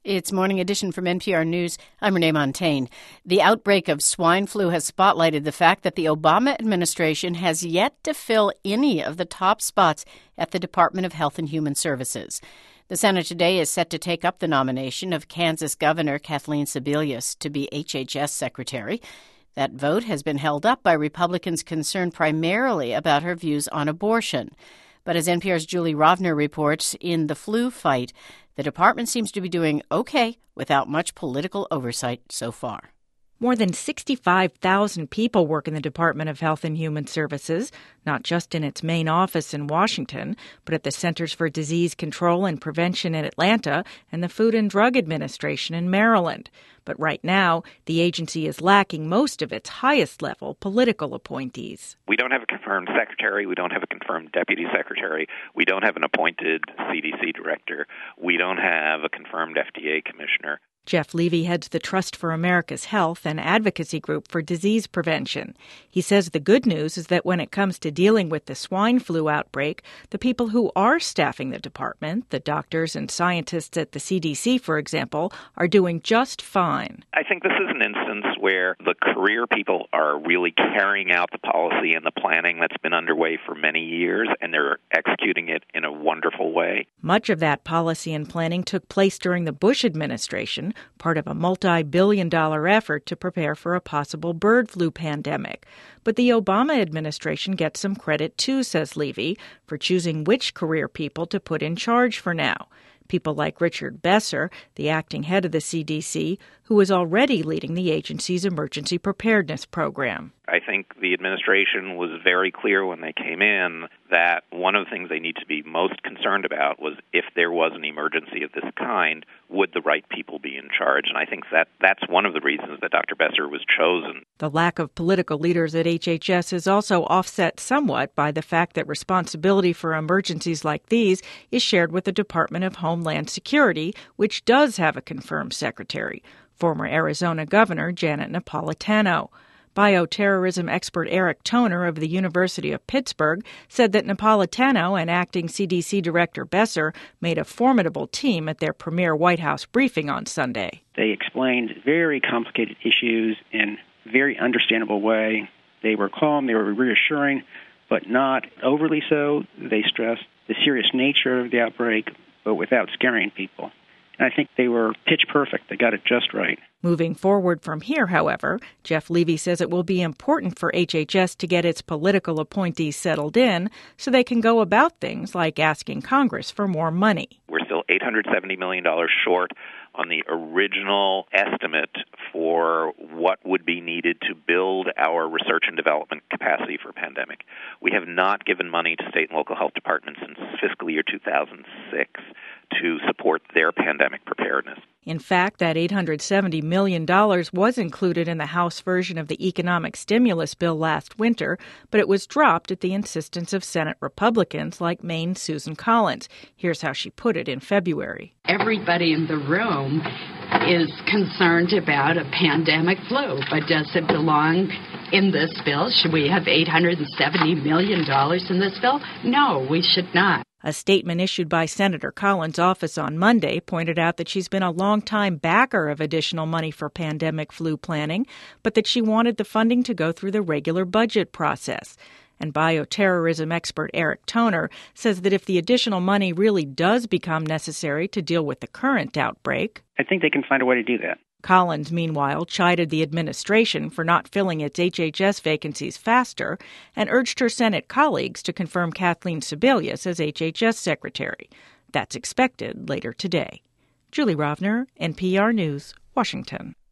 It's Morning Edition from NPR News. I'm Renee Montaigne. The outbreak of swine flu has spotlighted the fact that the Obama administration has yet to fill any of the top spots at the Department of Health and Human Services. The Senate today is set to take up the nomination of Kansas Governor Kathleen Sebelius to be HHS Secretary. That vote has been held up by Republicans concerned primarily about her views on abortion. But as NPR's Julie Rovner reports, in the flu fight, the department seems to be doing okay without much political oversight so far. More than 65,000 people work in the Department of Health and Human Services, not just in its main office in Washington, but at the Centers for Disease Control and Prevention in Atlanta and the Food and Drug Administration in Maryland. But right now, the agency is lacking most of its highest-level political appointees. We don't have a confirmed secretary. We don't have a confirmed deputy secretary. We don't have an appointed CDC director. We don't have a confirmed FDA commissioner. Jeff Levy heads the Trust for America's Health, an advocacy group for disease prevention. He says the good news is that when it comes to dealing with the swine flu outbreak, the people who are staffing the department, the doctors and scientists at the CDC, for example, are doing just fine. I think this is an instance where the career people are really carrying out the policy and the planning that's been underway for many years, and they're executing it in a wonderful way. Much of that policy and planning took place during the Bush administration, part of a multi-billion-dollar effort to prepare for a possible bird flu pandemic. But the Obama administration gets some credit too, says Levy, for choosing which career people to put in charge for now. People like Richard Besser, the acting head of the CDC, who is already leading the agency's emergency preparedness program. I think the administration was very clear when they came in that one of the things they need to be most concerned about was if there was an emergency of this kind, would the right people be in charge? And I think that's one of the reasons that Dr. Besser was chosen. The lack of political leaders at HHS is also offset somewhat by the fact that responsibility for emergencies like these is shared with the Department of Homeland Security, which does have a confirmed secretary, former Arizona Governor Janet Napolitano. Bioterrorism expert Eric Toner of the University of Pittsburgh said that Napolitano and acting CDC Director Besser made a formidable team at their premier White House briefing on Sunday. They explained very complicated issues in a very understandable way. They were calm, they were reassuring, but not overly so. They stressed the serious nature of the outbreak, but without scaring people. And I think they were pitch perfect. They got it just right. Moving forward from here, however, Jeff Levy says it will be important for HHS to get its political appointees settled in so they can go about things like asking Congress for more money. We're still $870 million short on the original estimate for what would be needed to build our research and development capacity for a pandemic. We have not given money to state and local health departments since fiscal year 2006 to support their pandemic preparedness. In fact, that $870 million was included in the House version of the economic stimulus bill last winter, but it was dropped at the insistence of Senate Republicans like Maine's Susan Collins. Here's how she put it in February. Everybody in the room is concerned about a pandemic flu, but does it belong in this bill? Should we have $870 million in this bill? No, we should not. A statement issued by Senator Collins' office on Monday pointed out that she's been a longtime backer of additional money for pandemic flu planning, but that she wanted the funding to go through the regular budget process. And bioterrorism expert Eric Toner says that if the additional money really does become necessary to deal with the current outbreak, I think they can find a way to do that. Collins, meanwhile, chided the administration for not filling its HHS vacancies faster and urged her Senate colleagues to confirm Kathleen Sebelius as HHS Secretary. That's expected later today. Julie Rovner, NPR News, Washington.